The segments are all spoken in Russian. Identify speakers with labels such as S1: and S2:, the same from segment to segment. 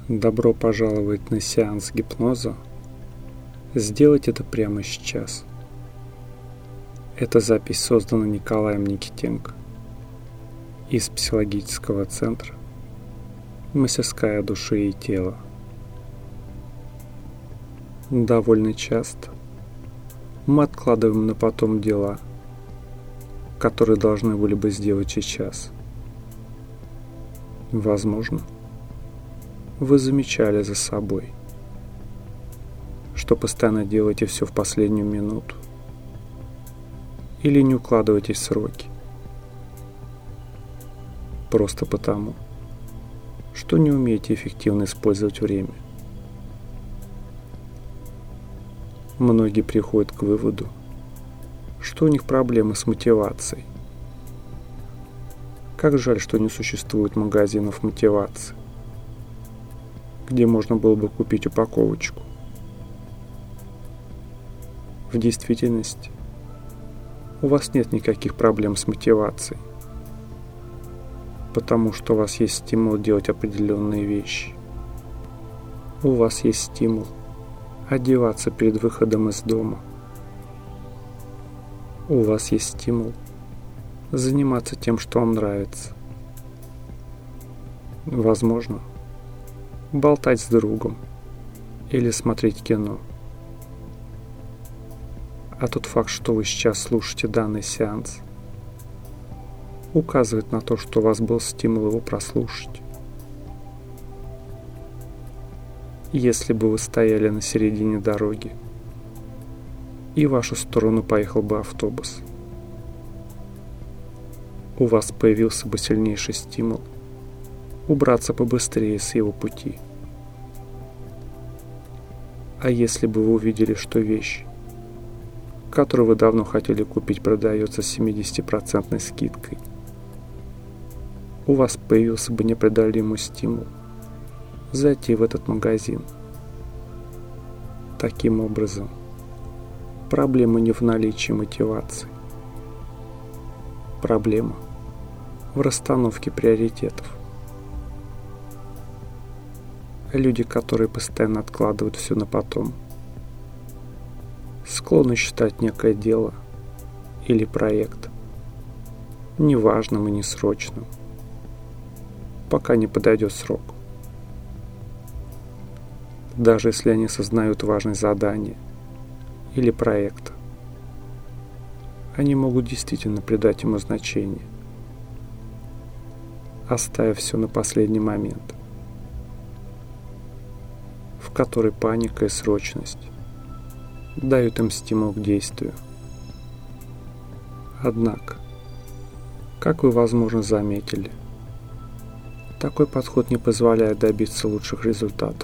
S1: Добро пожаловать на сеанс гипноза. Сделайте это прямо сейчас. Эта запись создана Николаем Никитенко из психологического центра «Мастерская души и тела». Довольно часто мы откладываем на потом дела, которые должны были бы сделать сейчас. Возможно, вы замечали за собой, что постоянно делаете все в последнюю минуту или не укладываетесь в сроки, просто потому, что не умеете эффективно использовать время. Многие приходят к выводу, что у них проблемы с мотивацией. Как жаль, что не существует магазинов мотивации, где можно было бы купить упаковочку. В действительности, у вас нет никаких проблем с мотивацией, потому что у вас есть стимул делать определенные вещи. У вас есть стимул одеваться перед выходом из дома. У вас есть стимул заниматься тем, что вам нравится. Возможно, болтать с другом или смотреть кино. А тот факт, что вы сейчас слушаете данный сеанс, указывает на то, что у вас был стимул его прослушать. Если бы вы стояли на середине дороги, и в вашу сторону поехал бы автобус, у вас появился бы сильнейший стимул убраться побыстрее с его пути. А если бы вы увидели, что вещь, которую вы давно хотели купить, продается с 70% скидкой, у вас появился бы непреодолимый стимул зайти в этот магазин. Таким образом, проблема не в наличии мотивации. Проблема в расстановке приоритетов. Люди, которые постоянно откладывают все на потом, склонны считать некое дело или проект неважным и несрочным, пока не подойдет срок. Даже если они осознают важность задания или проекта, они могут действительно придать ему значение, оставив все на последний момент, в который паника и срочность дают им стимул к действию. Однако, как вы, возможно, заметили, такой подход не позволяет добиться лучших результатов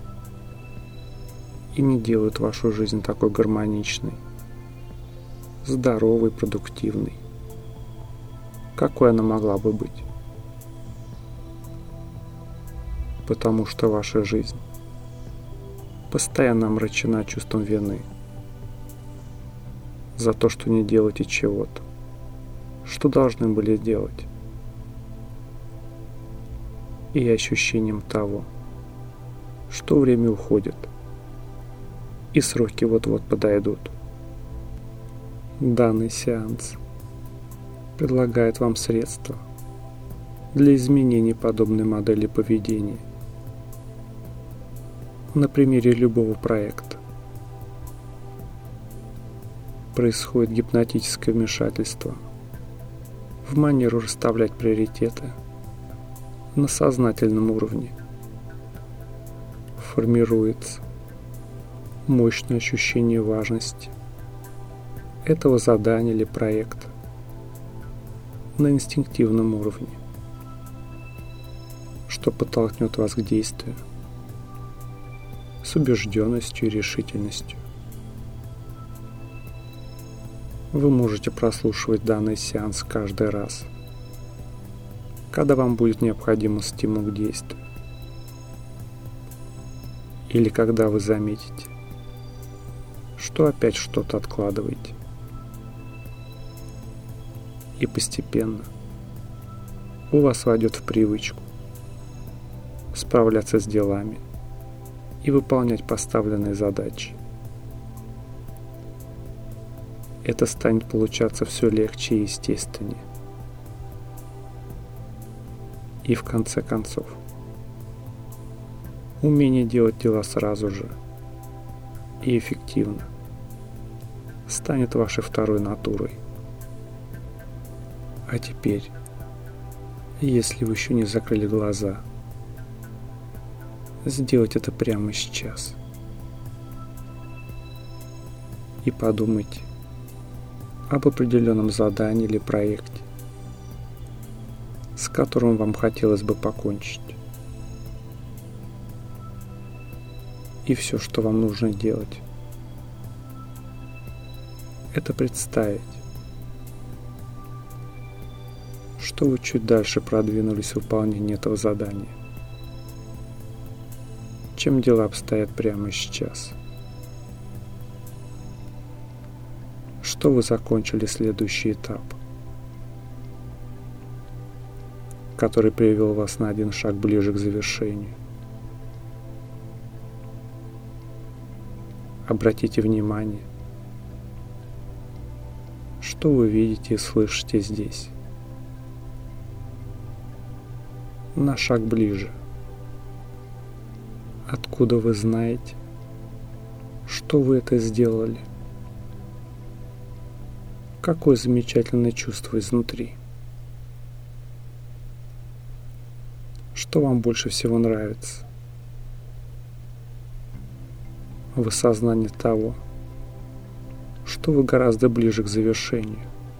S1: и не делает вашу жизнь такой гармоничной, здоровой, продуктивной, какой она могла бы быть. Потому что ваша жизнь постоянно омрачена чувством вины за то, что не делаете чего-то, что должны были делать, и ощущением того, что время уходит, и сроки вот-вот подойдут. Данный сеанс предлагает вам средства для изменения подобной модели поведения на примере любого проекта. Происходит гипнотическое вмешательство в манеру расставлять приоритеты на сознательном уровне. Формируется мощное ощущение важности этого задания или проекта на инстинктивном уровне, что подтолкнет вас к действию с убежденностью и решительностью. Вы можете прослушивать данный сеанс каждый раз, когда вам будет необходим стимул к действию, или когда вы заметите, что опять что-то откладываете. И постепенно у вас войдет в привычку справляться с делами и выполнять поставленные задачи. Это станет получаться все легче и естественнее. И в конце концов, умение делать дела сразу же и эффективно станет вашей второй натурой. А теперь, если вы еще не закрыли глаза, сделать это прямо сейчас. И подумайте об определенном задании или проекте, с которым вам хотелось бы покончить. И все, что вам нужно делать, это представить, что вы чуть дальше продвинулись в выполнении этого задания, чем дела обстоят прямо сейчас. Что вы закончили следующий этап, который привел вас на один шаг ближе к завершению. Обратите внимание, что вы видите и слышите здесь. На шаг ближе. Откуда вы знаете, что вы это сделали? Какое замечательное чувство изнутри. Что вам больше всего нравится? В осознании того, что вы гораздо ближе к завершению.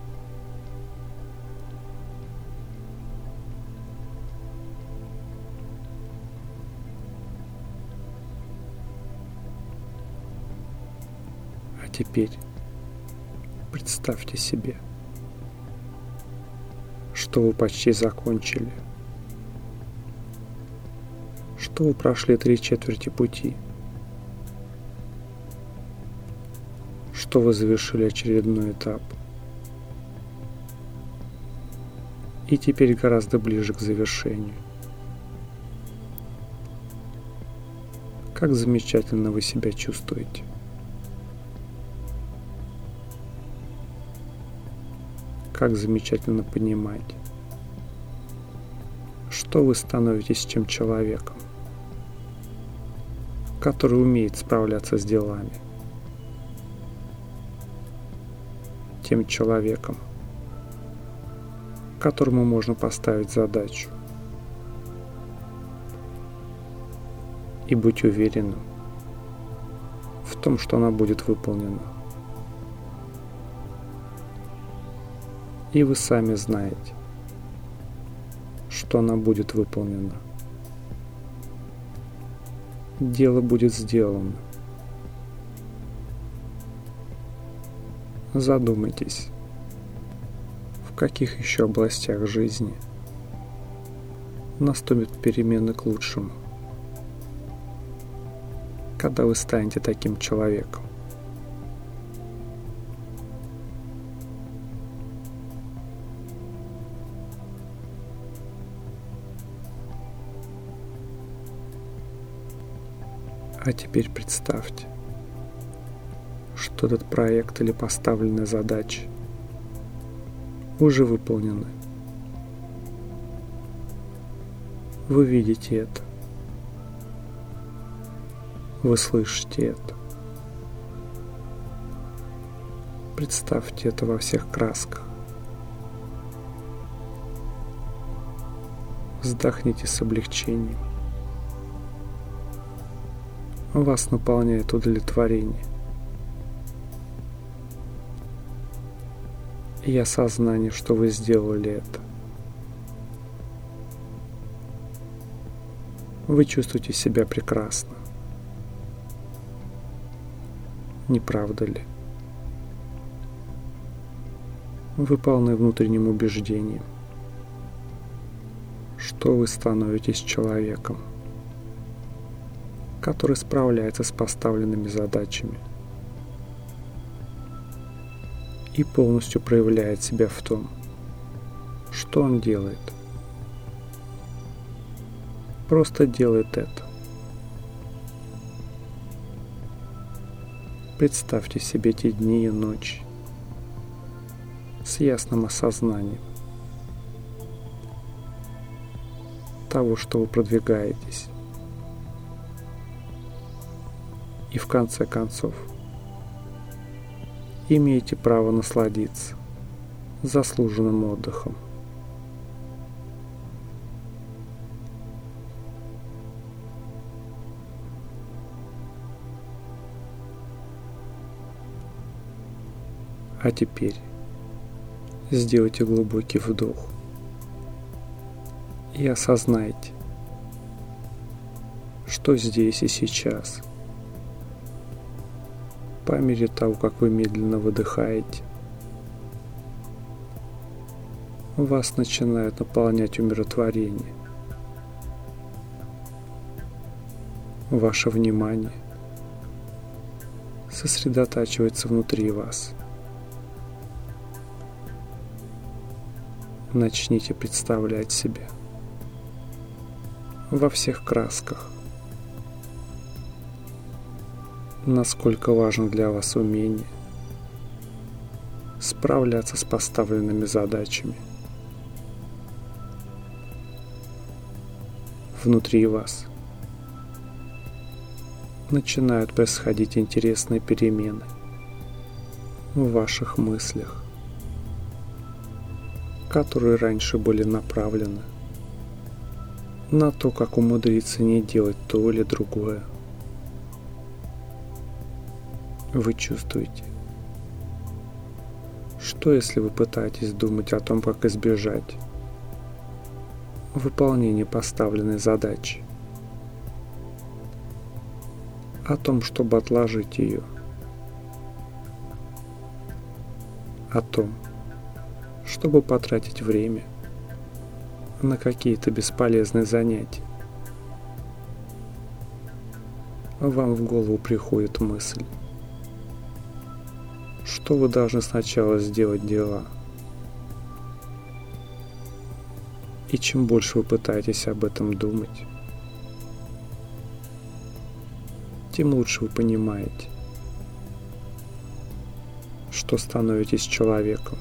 S1: А теперь представьте себе, что вы почти закончили, что вы прошли 3/4 пути, что вы завершили очередной этап и теперь гораздо ближе к завершению. Как замечательно вы себя чувствуете. Как замечательно понимать, что вы становитесь тем человеком, который умеет справляться с делами, тем человеком, которому можно поставить задачу. И быть уверенным в том, что она будет выполнена. И вы сами знаете, что она будет выполнена. Дело будет сделано. Задумайтесь, в каких еще областях жизни наступят перемены к лучшему, когда вы станете таким человеком. А теперь представьте, что этот проект или поставленная задача уже выполнены. Вы видите это. Вы слышите это. Представьте это во всех красках. Вздохните с облегчением. Вас наполняет удовлетворение и осознание, что вы сделали это. Вы чувствуете себя прекрасно. Не правда ли? Вы полны внутренним убеждением, что вы становитесь человеком, который справляется с поставленными задачами и полностью проявляет себя в том, что он делает. просто делает это. Представьте себе те дни и ночи с ясным осознанием того, что вы продвигаетесь. И в конце концов имеете право насладиться заслуженным отдыхом. А теперь сделайте глубокий вдох и осознайте, что здесь и сейчас, по мере того, как вы медленно выдыхаете, вас начинает наполнять умиротворение. Ваше внимание сосредотачивается внутри вас. Начните представлять себя во всех красках, насколько важно для вас умение справляться с поставленными задачами. Внутри вас начинают происходить интересные перемены в ваших мыслях, которые раньше были направлены на то, как умудриться не делать то или другое. Вы чувствуете, что если вы пытаетесь думать о том, как избежать выполнения поставленной задачи, о том, чтобы отложить ее, о том, чтобы потратить время на какие-то бесполезные занятия, вам в голову приходит мысль, что вы должны сначала сделать дела. И чем больше вы пытаетесь об этом думать, тем лучше вы понимаете, что становитесь человеком,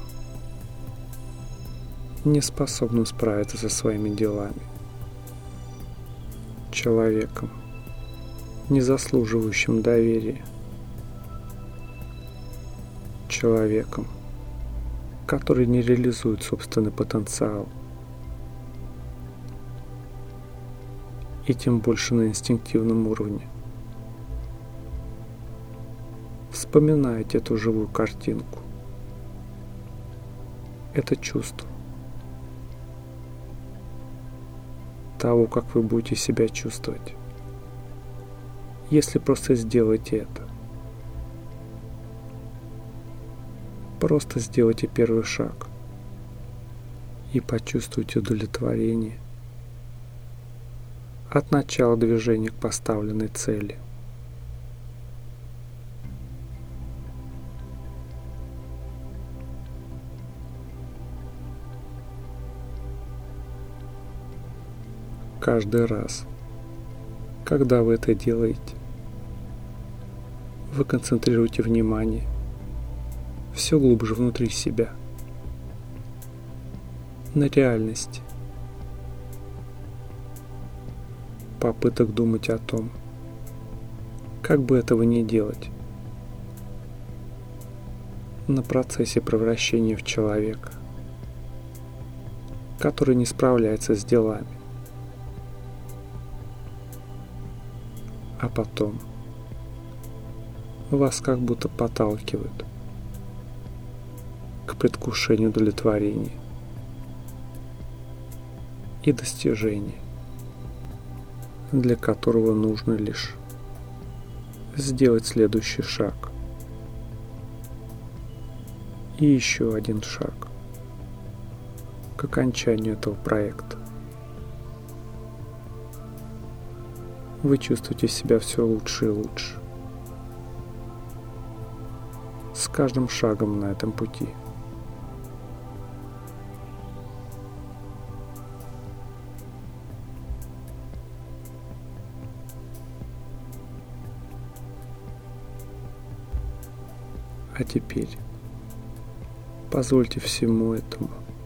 S1: не способным справиться со своими делами, человеком, не заслуживающим доверия, человеком, который не реализует собственный потенциал, и тем больше на инстинктивном уровне. Вспоминайте эту живую картинку, это чувство того, как вы будете себя чувствовать, если просто сделаете это. Просто сделайте первый шаг и почувствуйте удовлетворение от начала движения к поставленной цели. Каждый раз, когда вы это делаете, вы концентрируете внимание все глубже внутри себя, на реальности. Попыток думать о том, как бы этого не делать, на процессе превращения в человека, который не справляется с делами. А потом вас как будто подталкивают к предвкушению удовлетворения и достижения, для которого нужно лишь сделать следующий шаг и еще один шаг к окончанию этого проекта. Вы чувствуете себя все лучше и лучше с каждым шагом на этом пути. А теперь позвольте всему этому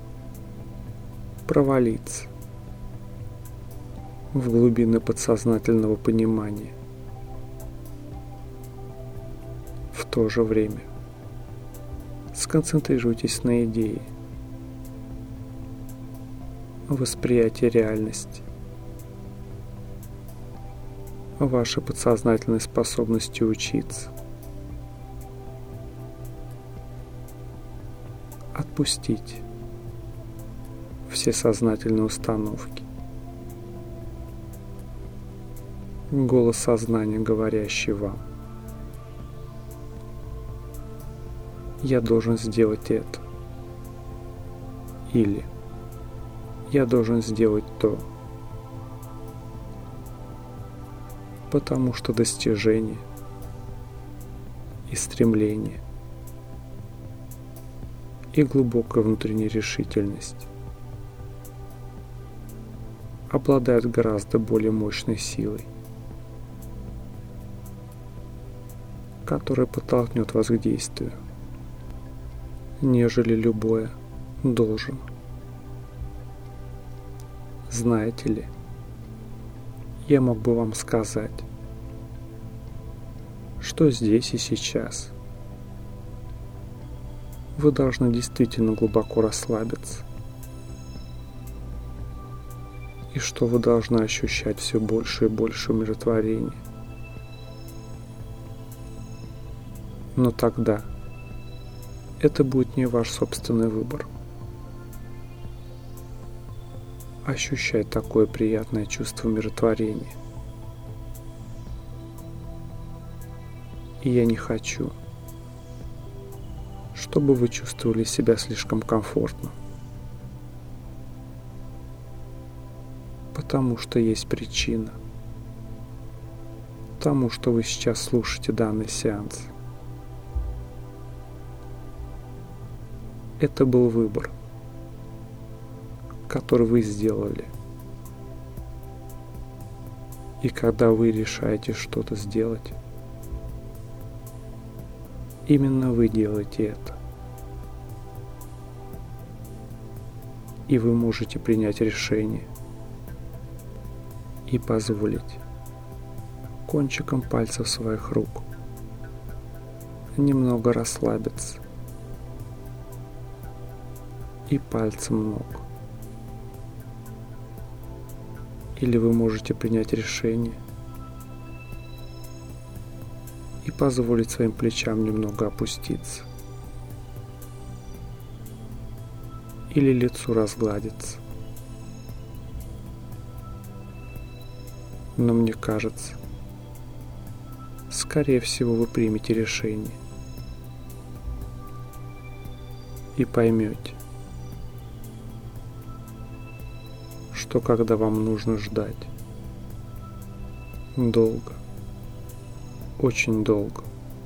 S1: провалиться в глубины подсознательного понимания. В то же время сконцентрируйтесь на идее восприятия реальности, вашей подсознательной способности учиться. Отпустите все сознательные установки. Голос сознания, говорящий вам: я должен сделать это. Или я должен сделать то. Потому что достижение и стремление и глубокая внутренняя решительность обладают гораздо более мощной силой, которая подтолкнет вас к действию, нежели любое «должен». Знаете ли, я мог бы вам сказать, что здесь и сейчас вы должны действительно глубоко расслабиться, и что вы должны ощущать все больше и больше умиротворения. Но тогда это будет не ваш собственный выбор. Ощущать такое приятное чувство умиротворения. И я не хочу, чтобы вы чувствовали себя слишком комфортно. Потому что есть причина тому, что вы сейчас слушаете данный сеанс. Это был выбор, который вы сделали. И когда вы решаете что-то сделать, именно вы делаете это. И вы можете принять решение и позволить кончиком пальцев своих рук немного расслабиться и пальцем ног. Или вы можете принять решение и позволить своим плечам немного опуститься. Или лицу разгладиться. Но мне кажется, скорее всего, вы примете решение и поймете, что когда вам нужно ждать долго, очень долго,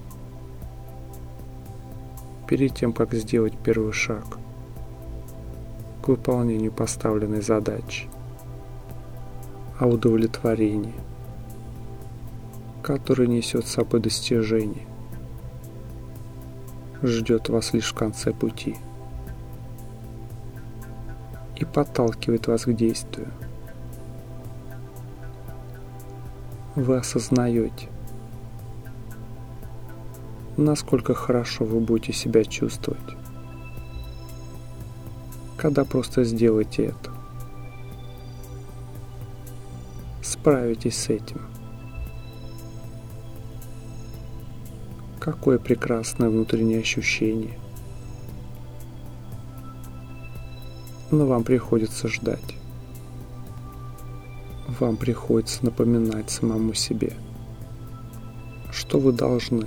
S1: перед тем, как сделать первый шаг к выполнению поставленной задачи, а удовлетворение, которое несет с собой достижение, ждет вас лишь в конце пути и подталкивает вас к действию. Вы осознаете, насколько хорошо вы будете себя чувствовать, когда просто сделаете это. Справитесь с этим. Какое прекрасное внутреннее ощущение. Но вам приходится ждать. Вам приходится напоминать самому себе, что вы должны.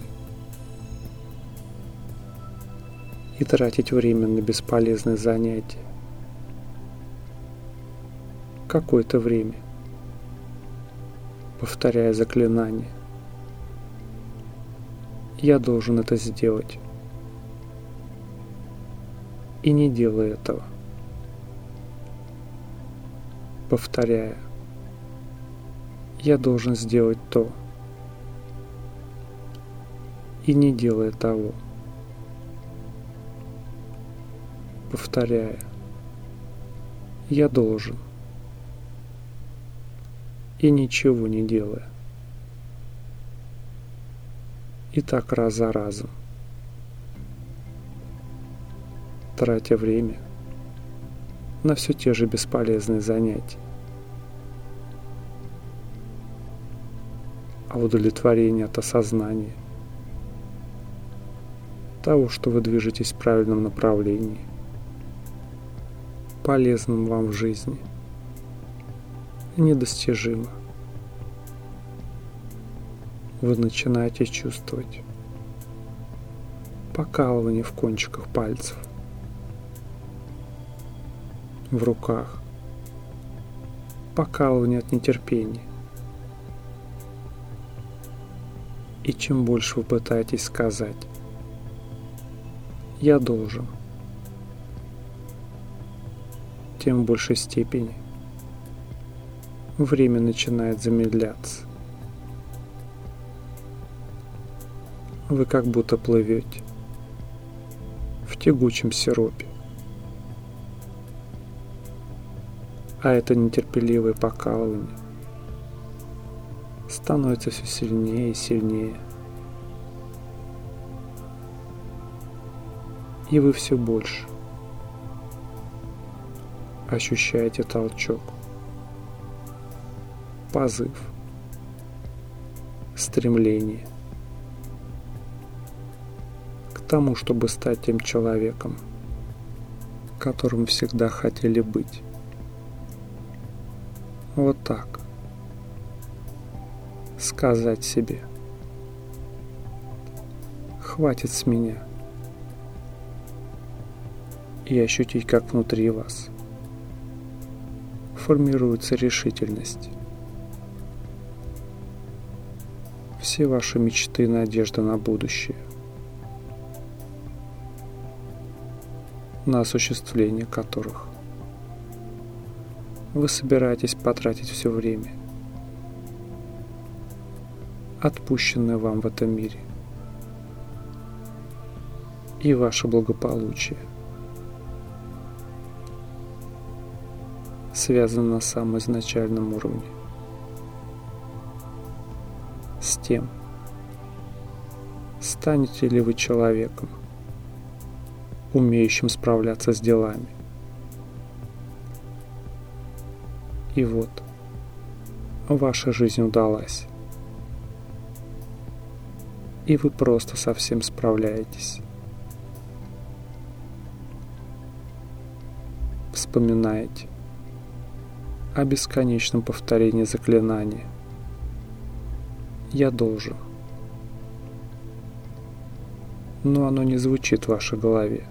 S1: И тратить время на бесполезные занятия. Какое-то время. Повторяя заклинание. Я должен это сделать. И не делая этого. Повторяя. Я должен сделать то. И не делая того. повторяя: «Я должен», и ничего не делая. И так раз за разом, тратя время на все те же бесполезные занятия. А удовлетворение от осознания того, что вы движетесь в правильном направлении, полезным вам в жизни, недостижимо. Вы начинаете чувствовать покалывание в кончиках пальцев, в руках, покалывание от нетерпения. И чем больше вы пытаетесь сказать «я должен», тем в большей степени время начинает замедляться. Вы как будто плывете в тягучем сиропе, а это нетерпеливое покалывание становится все сильнее и сильнее, и вы все больше ощущаете толчок, позыв, стремление к тому, чтобы стать тем человеком, которым всегда хотели быть. Вот так. Сказать себе: «Хватит с меня», и ощутить, как внутри вас формируется решительность. Все ваши мечты и надежды на будущее, на осуществление которых вы собираетесь потратить все время, отпущенное вам в этом мире, и ваше благополучие связано на самом изначальном уровне с тем, станете ли вы человеком, умеющим справляться с делами. И вот, ваша жизнь удалась, и вы просто совсем справляетесь. Вспоминаете о бесконечном повторении заклинания «я должен», но оно не звучит в вашей голове.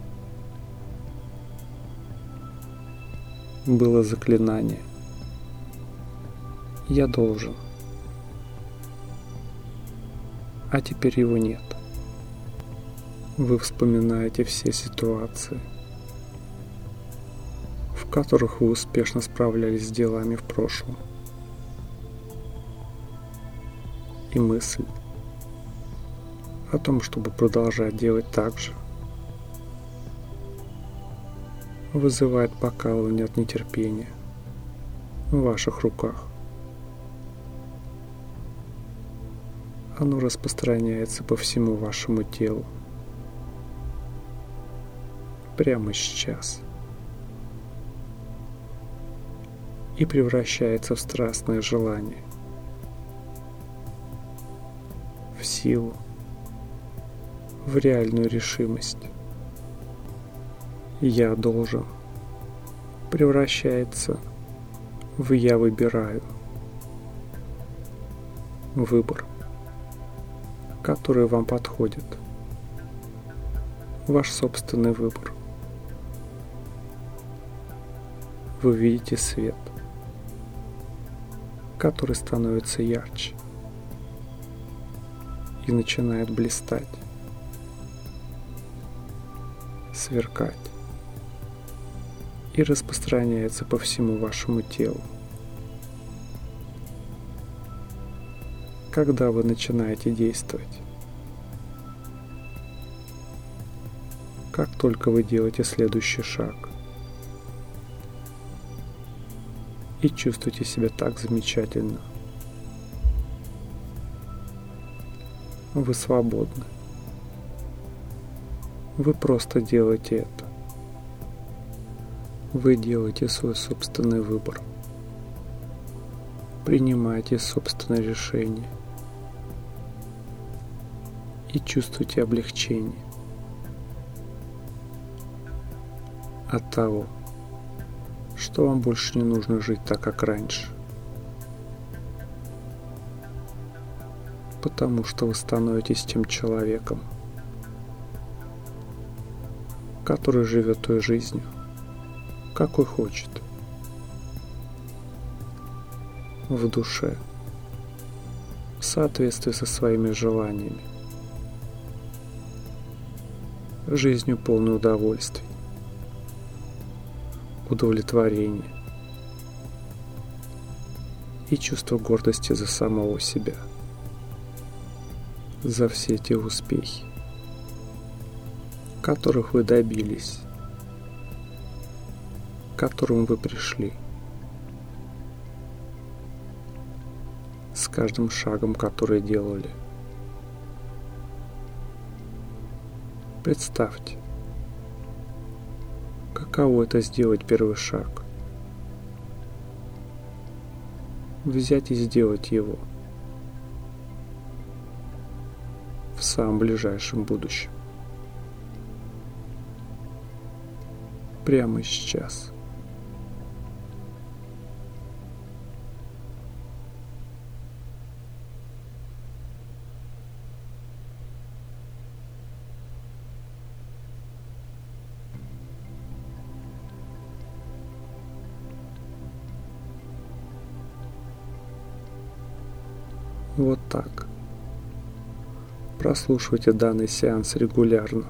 S1: Было заклинание «я должен», а теперь его нет. Вы вспоминаете все ситуации, в которых вы успешно справлялись с делами в прошлом. И мысль о том, чтобы продолжать делать так же, вызывает покалывание от нетерпения в ваших руках. Оно распространяется по всему вашему телу прямо сейчас и превращается в страстное желание, в силу, в реальную решимость. «Я должен» превращается в «я выбираю». Выбор, который вам подходит. Ваш собственный выбор. Вы видите свет, который становится ярче и начинает блистать, сверкать и распространяется по всему вашему телу. Когда вы начинаете действовать, как только вы делаете следующий шаг. И чувствуете себя так замечательно. Вы свободны. Вы просто делаете это. Вы делаете свой собственный выбор. Принимаете собственное решение. И чувствуете облегчение от того, что вам больше не нужно жить так, как раньше. Потому что вы становитесь тем человеком, который живет той жизнью, какой хочет. В душе, в соответствии со своими желаниями. Жизнью полной удовольствий, удовлетворения и чувство гордости за самого себя, за все те успехи, которых вы добились, к которым вы пришли, с каждым шагом, который делали. Представьте, каково это сделать первый шаг. Взять и сделать его в самом ближайшем будущем. Прямо сейчас. Вот так. Прослушивайте данный сеанс регулярно.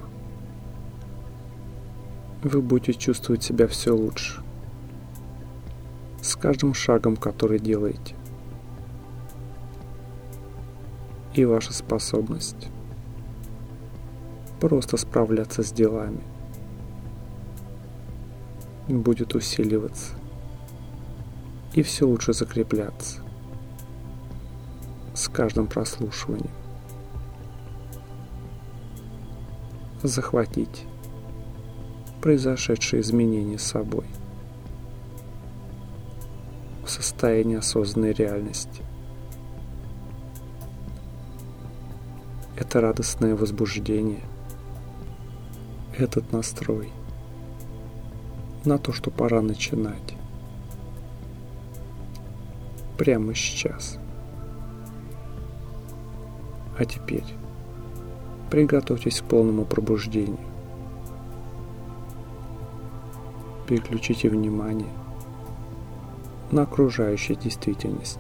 S1: Вы будете чувствовать себя все лучше. С каждым шагом, который делаете. И ваша способность просто справляться с делами будет усиливаться и все лучше закрепляться с каждым прослушиванием. Захватить произошедшие изменения с собой в состоянии осознанной реальности. Это радостное возбуждение, этот настрой на то, что пора начинать прямо сейчас. А теперь приготовьтесь к полному пробуждению. Переключите внимание на окружающую действительность.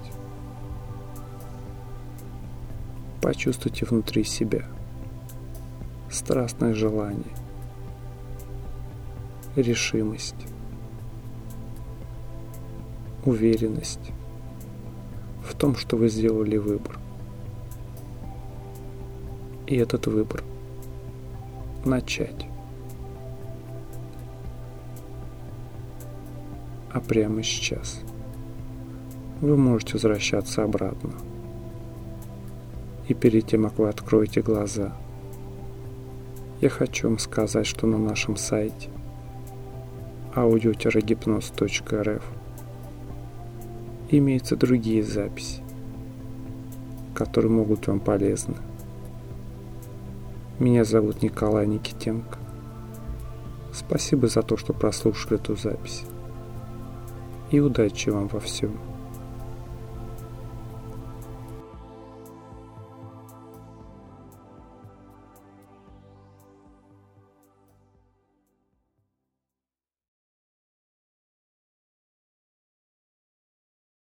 S1: Почувствуйте внутри себя страстное желание, решимость, уверенность в том, что вы сделали выбор. И этот выбор начать. А прямо сейчас вы можете возвращаться обратно. И перед тем, как вы откроете глаза, я хочу вам сказать, что на нашем сайте audio-гипноз.рф имеются другие записи, которые могут быть вам полезны. Меня зовут Николай Никитенко. Спасибо за то, что прослушали эту запись. И удачи вам во всем.